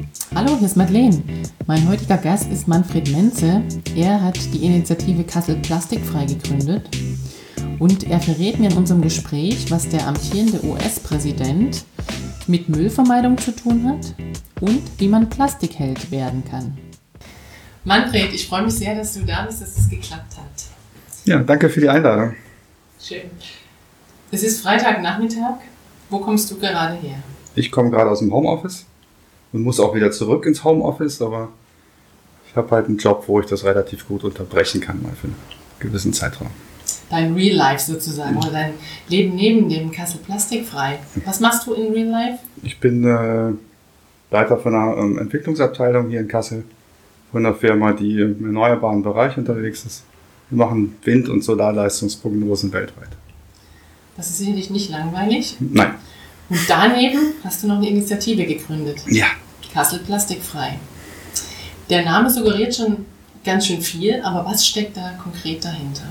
Hallo, hier ist Madeleine. Mein heutiger Gast ist Manfred Menze. Er hat die Initiative Kassel Plastikfrei gegründet und er verrät mir in unserem Gespräch, was der amtierende US-Präsident mit Müllvermeidung zu tun hat und wie man Plastikheld werden kann. Manfred, ich freue mich sehr, dass du da bist, dass es geklappt hat. Ja, danke für die Einladung. Schön. Es ist Freitagnachmittag. Wo kommst du gerade her? Ich komme gerade aus dem Homeoffice und muss auch wieder zurück ins Homeoffice, aber ich habe halt einen Job, wo ich das relativ gut unterbrechen kann, mal für einen gewissen Zeitraum. Dein Real Life sozusagen, oder dein Leben neben dem Kassel Plastikfrei. Was machst du in Real Life? Ich bin Leiter von einer Entwicklungsabteilung hier in Kassel, von einer Firma, die im erneuerbaren Bereich unterwegs ist. Wir machen Wind- und Solarleistungsprognosen weltweit. Das ist sicherlich nicht langweilig. Nein. Und daneben hast du noch eine Initiative gegründet. Ja. Kassel Plastikfrei. Der Name suggeriert schon ganz schön viel, aber was steckt da konkret dahinter?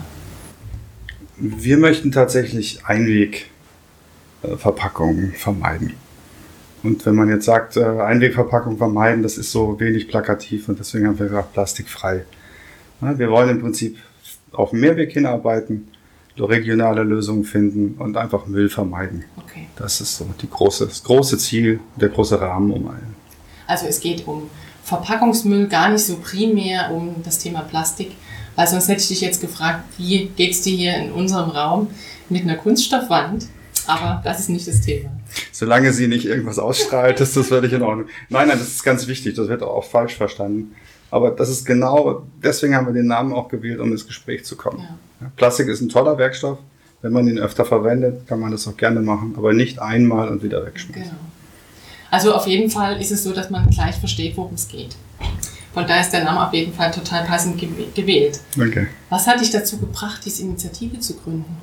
Wir möchten tatsächlich Einwegverpackungen vermeiden. Und wenn man jetzt sagt, Einwegverpackung vermeiden, das ist so wenig plakativ und deswegen haben wir gesagt, plastikfrei. Ja, wir wollen im Prinzip auf den Mehrweg hinarbeiten, regionale Lösungen finden und einfach Müll vermeiden. Okay. Das ist so das große Ziel, der große Rahmen um allen. Also es geht um Verpackungsmüll, gar nicht so primär um das Thema Plastik, weil sonst hätte ich dich jetzt gefragt, wie geht es dir hier in unserem Raum mit einer Kunststoffwand? Aber das ist nicht das Thema. Solange sie nicht irgendwas ausstrahlt, ist das völlig in Ordnung. Nein, das ist ganz wichtig, das wird auch falsch verstanden. Aber das ist genau, deswegen haben wir den Namen auch gewählt, um ins Gespräch zu kommen. Ja. Plastik ist ein toller Werkstoff. Wenn man ihn öfter verwendet, kann man das auch gerne machen, aber nicht einmal und wieder wegschmeißen. Genau. Also auf jeden Fall ist es so, dass man gleich versteht, worum es geht. Von daher ist der Name auf jeden Fall total passend gewählt. Okay. Was hat dich dazu gebracht, diese Initiative zu gründen?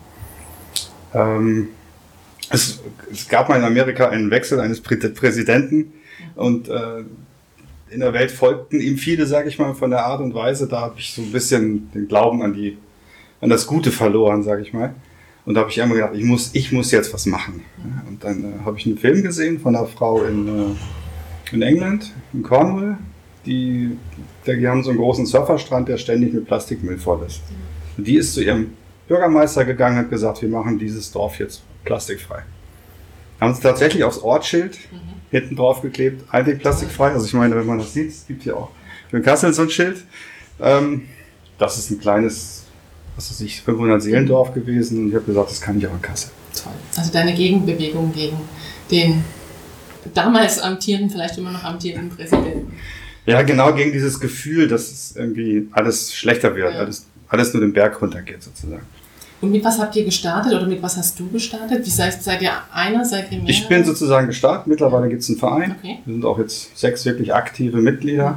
Es gab mal in Amerika einen Wechsel eines Präsidenten und in der Welt folgten ihm viele, sage ich mal, von der Art und Weise. Da habe ich so ein bisschen den Glauben an das Gute verloren, sage ich mal. Und da habe ich immer gedacht, ich muss jetzt was machen. Und dann habe ich einen Film gesehen von einer Frau in England, in Cornwall. Die haben so einen großen Surferstrand, der ständig mit Plastikmüll voll ist. Und die ist zu ihrem Bürgermeister gegangen und hat gesagt, wir machen dieses Dorf jetzt plastikfrei. Haben sie tatsächlich aufs Ortsschild hinten drauf geklebt, einwegplastikfrei. Also ich meine, wenn man das sieht, es gibt hier auch für Kassel so ein Schild. Das ist ein kleines, 500 Seelendorf gewesen und ich habe gesagt, das kann ich auch in Kassel. Toll. Also deine Gegenbewegung gegen den damals amtierenden, vielleicht immer noch amtierenden Präsidenten. Ja, genau, gegen dieses Gefühl, dass es irgendwie alles schlechter wird, ja. alles nur den Berg runtergeht sozusagen. Und mit was habt ihr gestartet oder mit was hast du gestartet? Seid ihr einer, seid ihr mehr? Ich bin sozusagen gestartet, mittlerweile gibt es einen Verein. Okay. Wir sind auch jetzt 6 wirklich aktive Mitglieder.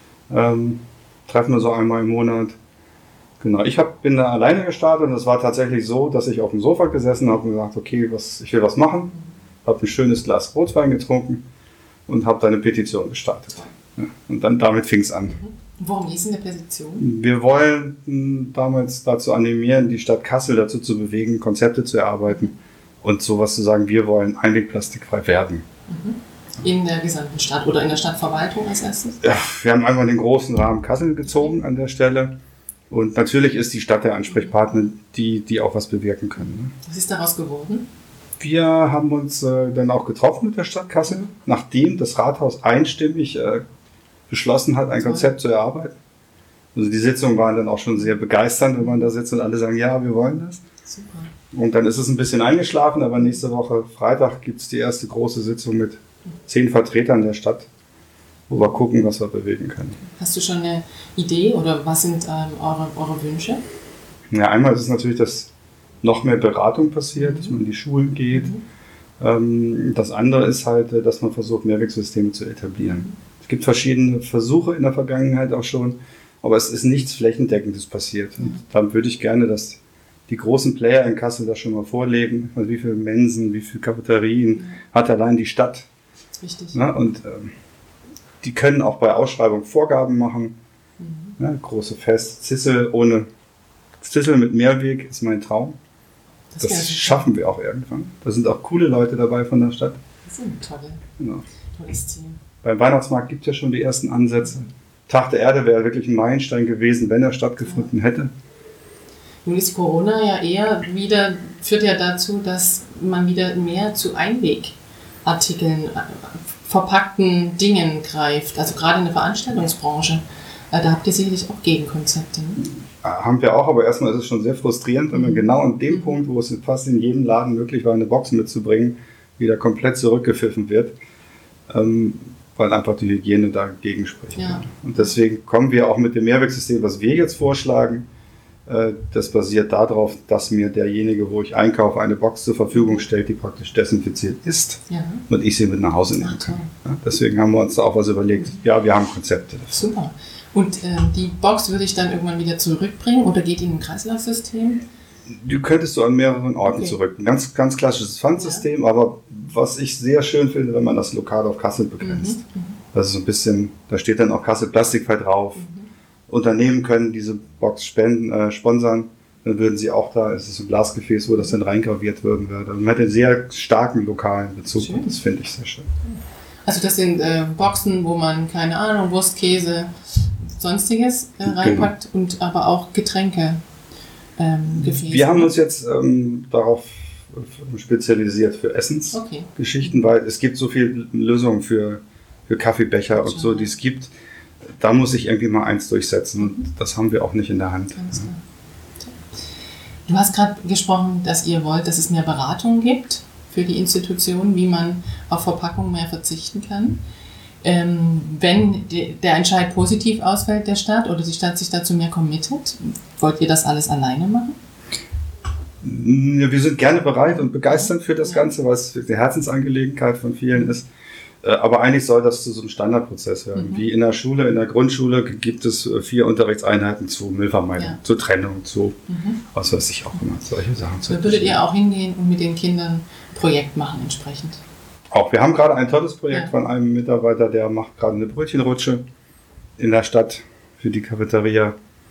Treffen wir so einmal im Monat. Genau, bin da alleine gestartet und es war tatsächlich so, dass ich auf dem Sofa gesessen habe und gesagt, okay, ich will was machen. Habe ein schönes Glas Rotwein getrunken und habe da eine Petition gestartet. Ja, und dann damit fing es an. Worum geht es in der Petition? Wir wollten damals dazu animieren, die Stadt Kassel dazu zu bewegen, Konzepte zu erarbeiten und sowas zu sagen, wir wollen einwegplastikfrei werden. In der gesamten Stadt oder in der Stadtverwaltung als erstes? Ja, wir haben einmal den großen Rahmen Kassel gezogen an der Stelle und natürlich ist die Stadt der Ansprechpartner, die auch was bewirken können. Ne? Was ist daraus geworden? Wir haben uns dann auch getroffen mit der Stadt Kassel, nachdem das Rathaus einstimmig beschlossen hat, ein Konzept zu erarbeiten. Also die Sitzungen waren dann auch schon sehr begeisternd, wenn man da sitzt und alle sagen, ja, wir wollen das. Super. Und dann ist es ein bisschen eingeschlafen, aber nächste Woche Freitag gibt es die erste große Sitzung mit 10 Vertretern der Stadt, wo wir gucken, was wir bewegen können. Hast du schon eine Idee oder was sind eure Wünsche? Ja, einmal ist es natürlich, dass noch mehr Beratung passiert, dass man in die Schulen geht. Das andere ist halt, dass man versucht, Mehrwegsysteme zu etablieren. Es gibt verschiedene Versuche in der Vergangenheit auch schon, aber es ist nichts Flächendeckendes passiert. Und dann würde ich gerne, dass die großen Player in Kassel das schon mal vorleben. Also wie viele Mensen, wie viele Cafeterien hat allein die Stadt. Richtig. Ja, und die können auch bei Ausschreibung Vorgaben machen. Ja, große Fest, Zissel mit Mehrweg ist mein Traum. Das schaffen wir auch irgendwann. Da sind auch coole Leute dabei von der Stadt. Das sind tolles Ziel. Beim Weihnachtsmarkt gibt es ja schon die ersten Ansätze. Tag der Erde wäre wirklich ein Meilenstein gewesen, wenn er stattgefunden hätte. Nun ist Corona ja eher wieder, führt ja dazu, dass man wieder mehr zu Einwegartikeln, verpackten Dingen greift. Also gerade in der Veranstaltungsbranche. Da habt ihr sicherlich auch Gegenkonzepte. Ne? Haben wir auch, aber erstmal ist es schon sehr frustrierend, wenn man genau an dem Punkt, wo es fast in jedem Laden möglich war, eine Box mitzubringen, wieder komplett zurückgepfiffen wird, weil einfach die Hygiene dagegen spricht. Ja. Und deswegen kommen wir auch mit dem Mehrwegsystem, was wir jetzt vorschlagen, das basiert darauf, dass mir derjenige, wo ich einkaufe, eine Box zur Verfügung stellt, die praktisch desinfiziert ist und ich sie mit nach Hause nehmen kann. Ja, deswegen haben wir uns da auch was überlegt. Ja, wir haben Konzepte dafür. Super. Und die Box würde ich dann irgendwann wieder zurückbringen oder geht in ein Kreislaufsystem? Du könntest an mehreren Orten zurück. Ein ganz, ganz klassisches Pfandsystem, aber was ich sehr schön finde, wenn man das lokal auf Kassel begrenzt. Das ist so ein bisschen, da steht dann auch Kassel plastikfrei drauf. Unternehmen können diese Box sponsern, dann würden sie auch da, es ist ein Glasgefäß, wo das dann reingraviert werden würde. Also man hat einen sehr starken lokalen Bezug Schön. und das finde ich sehr schön. Also das sind Boxen, wo man, keine Ahnung, Wurst, Käse, sonstiges reinpackt und aber auch Getränke. Gefäße. Wir haben uns jetzt darauf spezialisiert für Essensgeschichten, weil es gibt so viele Lösungen für Kaffeebecher und so, die es gibt. Da muss ich irgendwie mal eins durchsetzen und das haben wir auch nicht in der Hand. Ganz klar. Du hast gerade gesprochen, dass ihr wollt, dass es mehr Beratung gibt für die Institutionen, wie man auf Verpackung mehr verzichten kann. Wenn der Entscheid positiv ausfällt der Stadt oder die Stadt sich dazu mehr committet, wollt ihr das alles alleine machen? Wir sind gerne bereit und begeistert für das Ganze, weil es die Herzensangelegenheit von vielen ist. Aber eigentlich soll das zu so einem Standardprozess werden. Wie in der Schule, in der Grundschule gibt es 4 Unterrichtseinheiten zu Müllvermeidung, zur Trennung, zu was weiß ich auch immer, solche Sachen. Da würdet ihr auch hingehen und mit den Kindern ein Projekt machen entsprechend? Auch, wir haben gerade ein tolles Projekt von einem Mitarbeiter, der macht gerade eine Brötchenrutsche in der Stadt für die Cafeteria.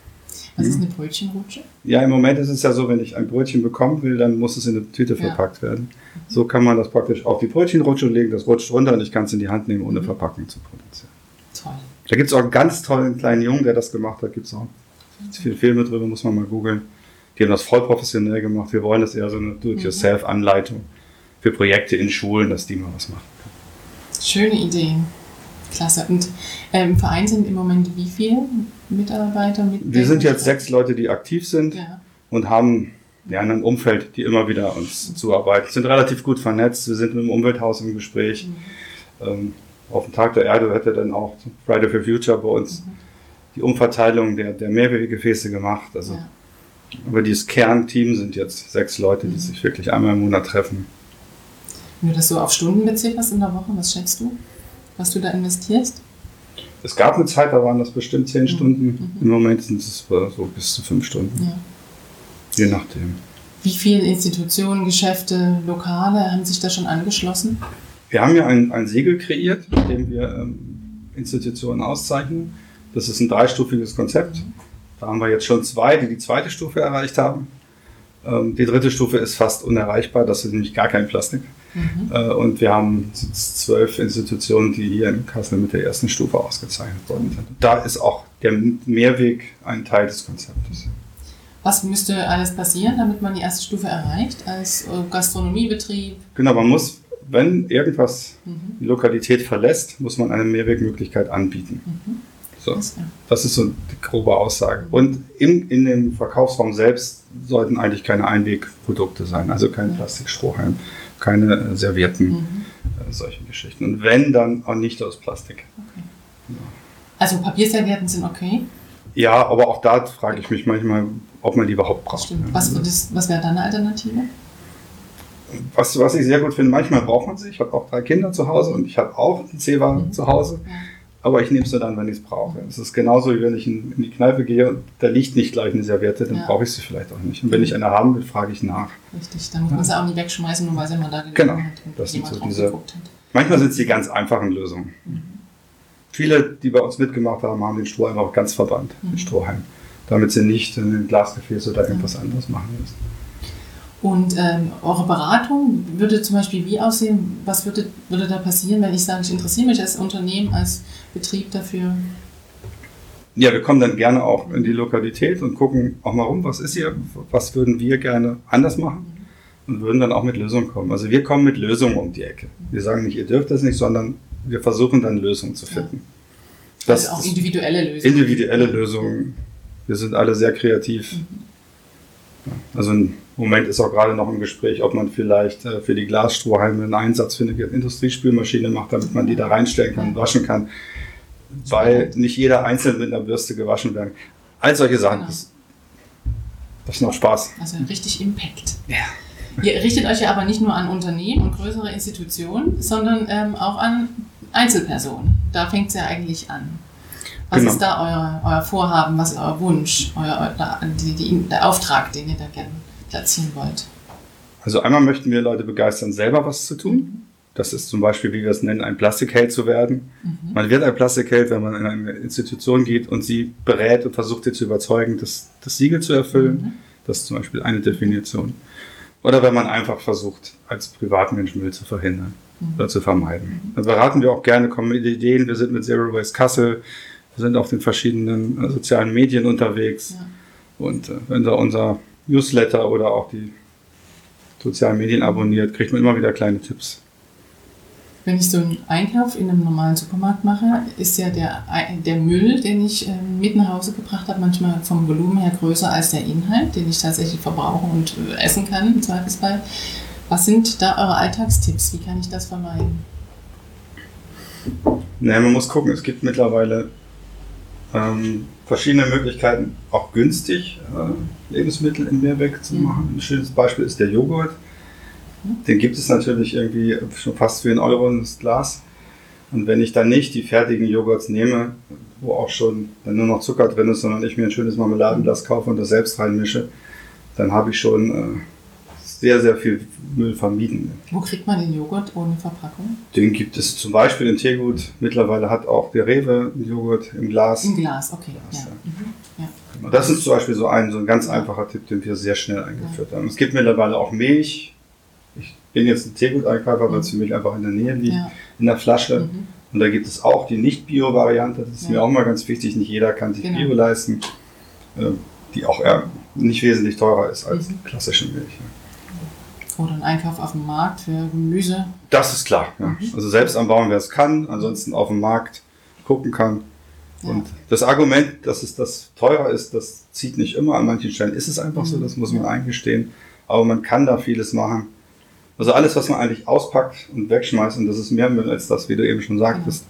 Was ist eine Brötchenrutsche? Ja, im Moment ist es ja so, wenn ich ein Brötchen bekommen will, dann muss es in eine Tüte verpackt werden. So kann man das praktisch auf die Brötchenrutsche legen, das rutscht runter und ich kann es in die Hand nehmen, ohne Verpackung zu produzieren. Toll. Da gibt es auch einen ganz tollen kleinen Jungen, der das gemacht hat. Gibt es auch viele Filme drüber, muss man mal googeln. Die haben das voll professionell gemacht. Wir wollen das eher so eine Do-it-yourself-Anleitung für Projekte in Schulen, dass die mal was machen können. Schöne Ideen. Klasse. Und im Verein sind im Moment wie viele Mitarbeiter? Wir sind jetzt 6 Leute, die aktiv sind und haben ein Umfeld, die immer wieder uns zuarbeiten. Wir sind relativ gut vernetzt. Wir sind mit dem Umwelthaus im Gespräch. Auf dem Tag der Erde hätte dann auch Friday for Future bei uns die Umverteilung der Mehrweggefäße gemacht. Also, aber dieses Kernteam sind jetzt 6 Leute, die sich wirklich einmal im Monat treffen. Wenn du das so auf Stunden bezifferst in der Woche, was schätzt du, was du da investierst? Es gab eine Zeit, da waren das bestimmt 10 Stunden. Im Moment sind es so bis zu 5 Stunden. Ja. Je nachdem. Wie viele Institutionen, Geschäfte, Lokale haben sich da schon angeschlossen? Wir haben ja ein Siegel kreiert, mit dem wir Institutionen auszeichnen. Das ist ein 3-stufiges Konzept. Da haben wir jetzt schon 2, die 2. Stufe erreicht haben. Die 3. Stufe ist fast unerreichbar, das ist nämlich gar kein Plastik. Und wir haben 12 Institutionen, die hier in Kassel mit der 1. Stufe ausgezeichnet worden sind. Da ist auch der Mehrweg ein Teil des Konzeptes. Was müsste alles passieren, damit man die 1. Stufe erreicht als Gastronomiebetrieb? Genau, man muss, wenn irgendwas die Lokalität verlässt, muss man eine Mehrwegmöglichkeit anbieten. So, das ist so die grobe Aussage. Und in dem Verkaufsraum selbst sollten eigentlich keine Einwegprodukte sein, also kein Plastikstrohhalm, keine Servietten, solche Geschichten. Und wenn, dann auch nicht aus Plastik. Okay. Ja. Also Papierservietten sind okay? Ja, aber auch da frage ich mich manchmal, ob man die überhaupt braucht. Stimmt. Was wäre da eine Alternative? Was ich sehr gut finde, manchmal braucht man sie. Ich habe auch 3 Kinder zu Hause und ich habe auch einen Zewa zu Hause. Ja. Aber ich nehme es nur dann, wenn ich es brauche. Es ist genauso, wie wenn ich in die Kneipe gehe und da liegt nicht gleich eine Serviette, dann brauche ich sie vielleicht auch nicht. Und wenn ich eine haben will, frage ich nach. Richtig, dann muss man sie auch nicht wegschmeißen, nur weil sie mal da gelegen hat. Und das sind so diese. Manchmal sind es die ganz einfachen Lösungen. Viele, die bei uns mitgemacht haben, haben den Strohhalm auch ganz verbannt, den Strohhalm, damit sie nicht in ein Glasgefäß oder irgendwas anderes machen müssen. Und eure Beratung würde zum Beispiel wie aussehen? Was würde da passieren, wenn ich sage, ich interessiere mich als Unternehmen, als Betrieb dafür? Ja, wir kommen dann gerne auch in die Lokalität und gucken auch mal rum, was ist hier, was würden wir gerne anders machen und würden dann auch mit Lösungen kommen. Also wir kommen mit Lösungen um die Ecke. Wir sagen nicht, ihr dürft das nicht, sondern wir versuchen dann Lösungen zu finden. Ja. Also auch individuelle Lösungen. Individuelle Lösungen. Wir sind alle sehr kreativ. Also im Moment ist auch gerade noch im Gespräch, ob man vielleicht für die Glasstrohhalme einen Einsatz für eine Industriespülmaschine macht, damit man die da reinstellen kann und waschen kann. Weil nicht jeder einzeln mit einer Bürste gewaschen werden. All solche Sachen. Genau. Das ist noch Spaß. Also richtig Impact. Ja. Ihr richtet euch ja aber nicht nur an Unternehmen und größere Institutionen, sondern auch an Einzelpersonen. Da fängt es ja eigentlich an. Was ist da euer Vorhaben, was ist euer Wunsch, der Auftrag, den ihr da gerne platzieren wollt? Also einmal möchten wir Leute begeistern, selber was zu tun. Das ist zum Beispiel, wie wir es nennen, ein Plastikheld zu werden. Man wird ein Plastikheld, wenn man in eine Institution geht und sie berät und versucht, sie zu überzeugen, das Siegel zu erfüllen. Das ist zum Beispiel eine Definition. Oder wenn man einfach versucht, als Privatmensch Müll zu verhindern oder zu vermeiden. Dann beraten wir auch gerne, kommen mit Ideen. Wir sind mit Zero Waste Kassel, wir sind auf den verschiedenen sozialen Medien unterwegs. Ja. Und wenn da unser Newsletter oder auch die sozialen Medien abonniert, kriegt man immer wieder kleine Tipps. Wenn ich so einen Einkauf in einem normalen Supermarkt mache, ist ja der Müll, den ich mit nach Hause gebracht habe, manchmal vom Volumen her größer als der Inhalt, den ich tatsächlich verbrauchen und essen kann, im Zweifelsfall. Was sind da eure Alltagstipps? Wie kann ich das vermeiden? Naja, man muss gucken, es gibt mittlerweile verschiedene Möglichkeiten, auch günstig Lebensmittel in Mehrweg zu machen. Ein schönes Beispiel ist der Joghurt. Den gibt es natürlich irgendwie schon fast für 1 Euro ins Glas. Und wenn ich dann nicht die fertigen Joghurts nehme, wo auch schon dann nur noch Zucker drin ist, sondern ich mir ein schönes Marmeladenglas kaufe und das selbst reinmische, dann habe ich schon sehr, sehr viel Müll vermieden. Wo kriegt man den Joghurt ohne Verpackung? Den gibt es zum Beispiel in Teegut. Mittlerweile hat auch der Rewe einen Joghurt im Glas. Im Glas, okay. Glas, ja. Ja. Das ist zum Beispiel so ein ganz einfacher Tipp, den wir sehr schnell eingeführt haben. Es gibt mittlerweile auch Milch. Ich bin jetzt ein Teegut-Einkäufer, weil es für mich einfach in der Nähe liegt, in der Flasche. Und da gibt es auch die Nicht-Bio-Variante. Das ist mir auch mal ganz wichtig. Nicht jeder kann sich Bio leisten, die auch nicht wesentlich teurer ist als klassische Milch. Oder ein Einkauf auf dem Markt für Gemüse. Das ist klar. Ja. Also selbst anbauen, wer es kann, ansonsten auf dem Markt gucken kann. Ja. Und das Argument, dass es das teurer ist, das zieht nicht immer. An manchen Stellen ist es einfach so, das muss man eingestehen. Aber man kann da vieles machen. Also alles, was man eigentlich auspackt und wegschmeißt, und das ist mehr Müll als das, wie du eben schon sagtest.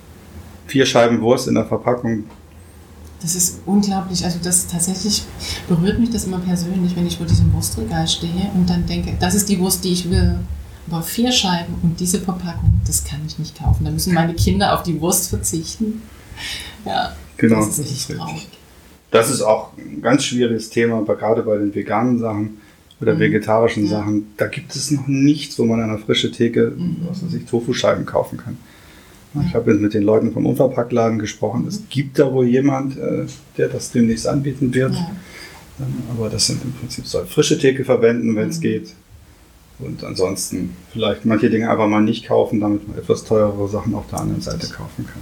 4 Scheiben Wurst in der Verpackung. Das ist unglaublich. Also das tatsächlich berührt mich das immer persönlich, wenn ich vor diesem Wurstregal stehe und dann denke, das ist die Wurst, die ich will. Aber 4 Scheiben und diese Verpackung, das kann ich nicht kaufen. Da müssen meine Kinder auf die Wurst verzichten. Ja, genau, das ist echt traurig. Das ist auch ein ganz schwieriges Thema, gerade bei den veganen Sachen oder vegetarischen Sachen. Da gibt es noch nichts, wo man an einer frischen Theke Tofu-Scheiben kaufen kann. Ich habe jetzt mit den Leuten vom Unverpacktladen gesprochen. Es gibt da wohl jemand, der das demnächst anbieten wird. Ja. Aber das sind im Prinzip soll frische Theke verwenden, wenn es geht. Und ansonsten vielleicht manche Dinge einfach mal nicht kaufen, damit man etwas teurere Sachen auf der anderen Seite kaufen kann.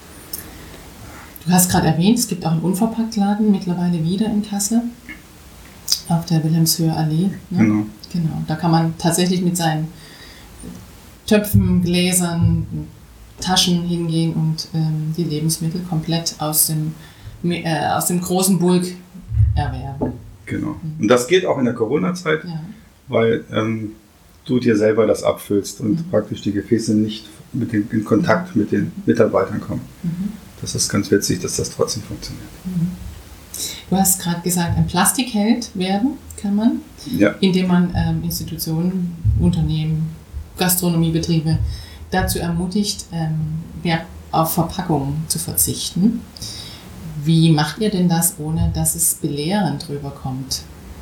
Du hast gerade erwähnt, es gibt auch einen Unverpacktladen mittlerweile wieder in Kassel. Auf der Wilhelmshöher Allee. Ne? Genau. Da kann man tatsächlich mit seinen Töpfen, Gläsern, Taschen hingehen und die Lebensmittel komplett aus dem großen Bulk erwerben. Genau. Und das geht auch in der Corona-Zeit, weil du dir selber das abfüllst und praktisch die Gefäße nicht in Kontakt mit den Mitarbeitern kommen. Das ist ganz witzig, dass das trotzdem funktioniert. Du hast gerade gesagt, ein Plastikheld werden kann man, indem man Institutionen, Unternehmen, Gastronomiebetriebe dazu ermutigt, auf Verpackungen zu verzichten. Wie macht ihr denn das, ohne dass es belehrend rüberkommt?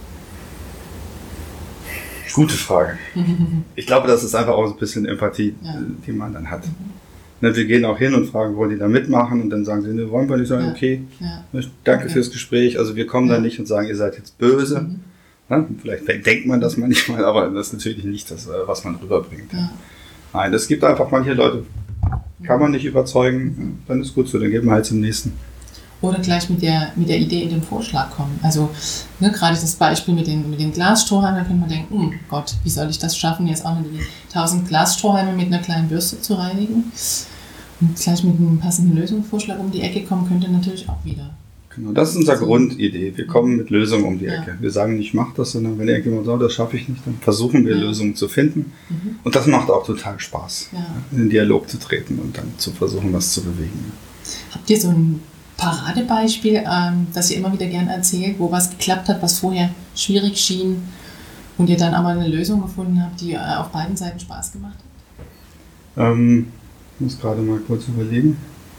Gute Frage. Ich glaube, das ist einfach auch ein bisschen Empathie, die man dann hat. Wir gehen auch hin und fragen, wollen die da mitmachen? Und dann sagen sie, ne, wollen wir nicht. Sagen, okay, danke fürs Gespräch. Also wir kommen da nicht und sagen, ihr seid jetzt böse. Ne? Vielleicht denkt man das manchmal, aber das ist natürlich nicht das, was man rüberbringt. Ja. Nein, es gibt einfach manche Leute, kann man nicht überzeugen, dann ist gut so, dann geht man halt zum nächsten. Oder gleich mit der Idee in den Vorschlag kommen. Also gerade das Beispiel mit den Glasstrohhalmen, da könnte man denken, oh Gott, wie soll ich das schaffen, jetzt auch noch die 1000 Glasstrohhalme mit einer kleinen Bürste zu reinigen? Und gleich mit einem passenden Lösungsvorschlag um die Ecke kommen könnte natürlich auch wieder. Genau, das ist unsere Grundidee. Wir kommen mit Lösungen um die Ecke. Wir sagen nicht, mach das, sondern wenn irgendjemand sagt, das schaffe ich nicht, dann versuchen wir Lösungen zu finden. Und das macht auch total Spaß, in den Dialog zu treten und dann zu versuchen, was zu bewegen. Habt ihr so ein Paradebeispiel, das ihr immer wieder gerne erzählt, wo was geklappt hat, was vorher schwierig schien und ihr dann aber eine Lösung gefunden habt, die auf beiden Seiten Spaß gemacht hat? Ich muss gerade mal kurz überlegen.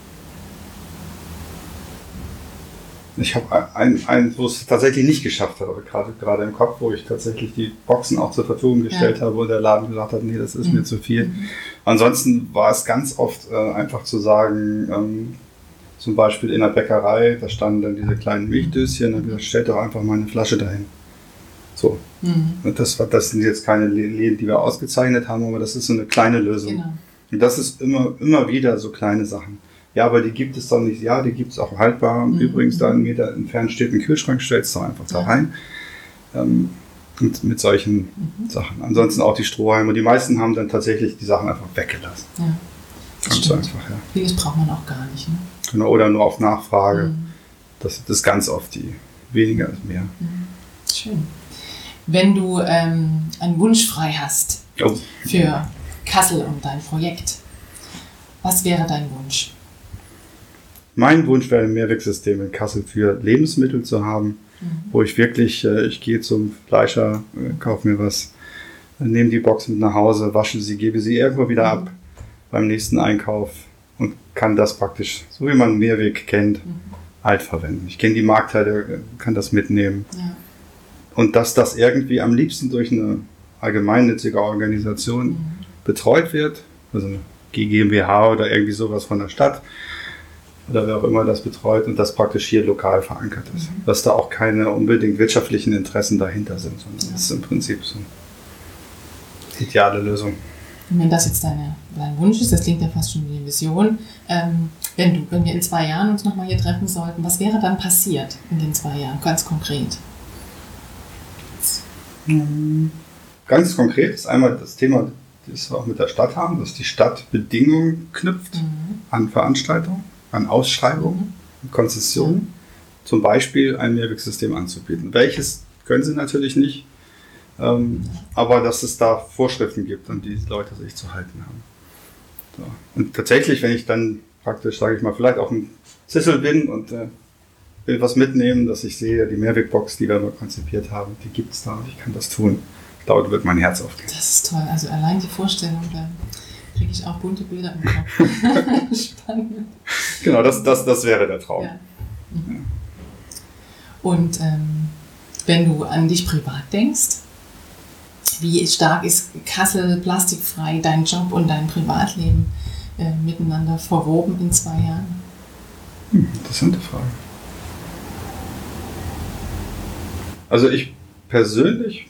Ich habe einen, wo es tatsächlich nicht geschafft hat, aber gerade im Kopf, wo ich tatsächlich die Boxen auch zur Verfügung gestellt habe und der Laden gesagt hat, nee, das ist mir zu viel. Ansonsten war es ganz oft einfach zu sagen, zum Beispiel in der Bäckerei, da standen dann diese kleinen Milchdöschen, und gesagt, stellt doch einfach mal eine Flasche dahin. So. Und das sind jetzt keine Läden, die wir ausgezeichnet haben, aber das ist so eine kleine Lösung. Genau. Und das ist immer wieder so kleine Sachen. Ja, aber die gibt es doch nicht. Ja, die gibt es auch haltbar. Übrigens, da 1 Meter entfernt steht ein Kühlschrank, stellst du einfach da rein. Und mit solchen Sachen. Ansonsten auch die Strohhalme. Die meisten haben dann tatsächlich die Sachen einfach weggelassen. Ja, ganz einfach, ja. Vieles braucht man auch gar nicht. Ne? Genau, oder nur auf Nachfrage. Das ist ganz oft weniger ist mehr. Schön. Wenn du einen Wunsch frei hast für Kassel und dein Projekt, was wäre dein Wunsch? Mein Wunsch wäre, ein Mehrwegsystem in Kassel für Lebensmittel zu haben, wo ich wirklich, ich gehe zum Fleischer, kaufe mir was, nehme die Box mit nach Hause, wasche sie, gebe sie irgendwo wieder ab beim nächsten Einkauf und kann das praktisch, so wie man einen Mehrweg kennt, halt verwenden. Ich kenne die Marktteile, kann das mitnehmen. Ja. Und dass das irgendwie am liebsten durch eine allgemeinnützige Organisation betreut wird, also eine GmbH oder irgendwie sowas von der Stadt, oder wer auch immer das betreut und das praktisch hier lokal verankert ist. Dass da auch keine unbedingt wirtschaftlichen Interessen dahinter sind, sondern das ist im Prinzip so eine ideale Lösung. Und wenn das jetzt dein Wunsch ist, das klingt ja fast schon wie eine Vision, wenn wir in 2 Jahren uns nochmal hier treffen sollten, was wäre dann passiert in den 2 Jahren, ganz konkret? Ganz konkret ist einmal das Thema, das wir auch mit der Stadt haben, dass die Stadt Bedingungen knüpft an Veranstaltungen, an Ausschreibungen, Konzessionen, zum Beispiel ein Mehrwegsystem anzubieten. Welches können sie natürlich nicht, aber dass es da Vorschriften gibt, an die Leute sich zu halten haben. So. Und tatsächlich, wenn ich dann praktisch, sage ich mal, vielleicht auf dem Zissel bin und will was mitnehmen, dass ich sehe, die Mehrwegbox, die wir mal konzipiert haben, die gibt es da und ich kann das tun. Dort wird mein Herz aufgehen. Das ist toll. Also allein die Vorstellung, da kriege ich auch bunte Bilder im Kopf. Spannend. Genau, das wäre der Traum. Ja. Und wenn du an dich privat denkst, wie stark ist Kassel plastikfrei, dein Job und dein Privatleben miteinander verwoben in 2 Jahren? Interessante Frage. Also ich persönlich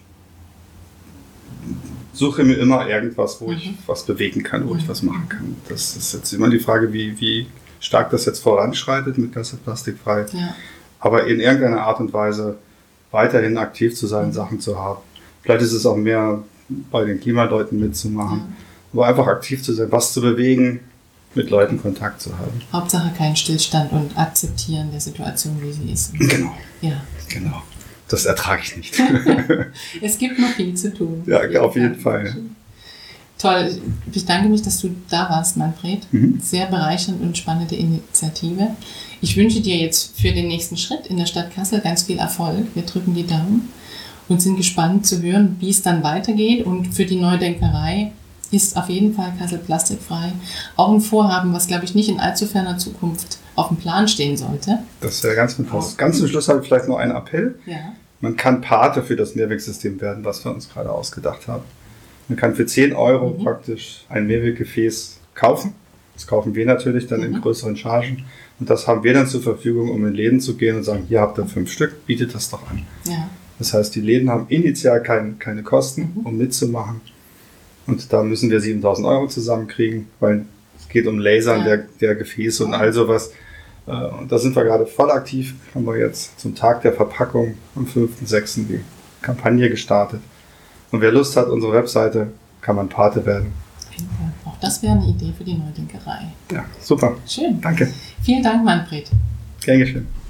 suche mir immer irgendwas, wo ich was bewegen kann, wo ich was machen kann. Das ist jetzt immer die Frage, wie stark das jetzt voranschreitet mit Kassel plastikfrei. Ja. Aber in irgendeiner Art und Weise weiterhin aktiv zu sein, Sachen zu haben. Vielleicht ist es auch mehr bei den Klimaleuten mitzumachen. Ja. Aber einfach aktiv zu sein, was zu bewegen, mit Leuten Kontakt zu haben. Hauptsache kein Stillstand und akzeptieren der Situation, wie sie ist. Genau. Ja. Genau. Das ertrage ich nicht. Es gibt noch viel zu tun. Ja, auf jeden Fall. Toll. Ich bedanke mich, dass du da warst, Manfred. Sehr bereichernd und spannende Initiative. Ich wünsche dir jetzt für den nächsten Schritt in der Stadt Kassel ganz viel Erfolg. Wir drücken die Daumen und sind gespannt zu hören, wie es dann weitergeht. Und für die Neudenkerei ist auf jeden Fall Kassel plastikfrei auch ein Vorhaben, was, glaube ich, nicht in allzu ferner Zukunft auf dem Plan stehen sollte. Das wäre ganz fantastisch. Ganz zum Schluss habe ich vielleicht noch einen Appell. Ja. Man kann Pate für das Mehrwegsystem werden, was wir uns gerade ausgedacht haben. Man kann für 10 Euro praktisch ein Mehrweggefäß kaufen. Das kaufen wir natürlich dann in größeren Chargen. Und das haben wir dann zur Verfügung, um in Läden zu gehen und sagen, hier habt ihr 5 Stück, bietet das doch an. Ja. Das heißt, die Läden haben initial keine Kosten, um mitzumachen. Und da müssen wir 7.000 Euro zusammenkriegen, weil es geht um Lasern der Gefäße und all sowas. Und da sind wir gerade voll aktiv. Haben wir jetzt zum Tag der Verpackung am 5.6. die Kampagne gestartet. Und wer Lust hat, unsere Webseite, kann man Pate werden. Auch das wäre eine Idee für die Neudinkerei. Ja, super. Schön. Danke. Vielen Dank, Manfred. Gern geschehen.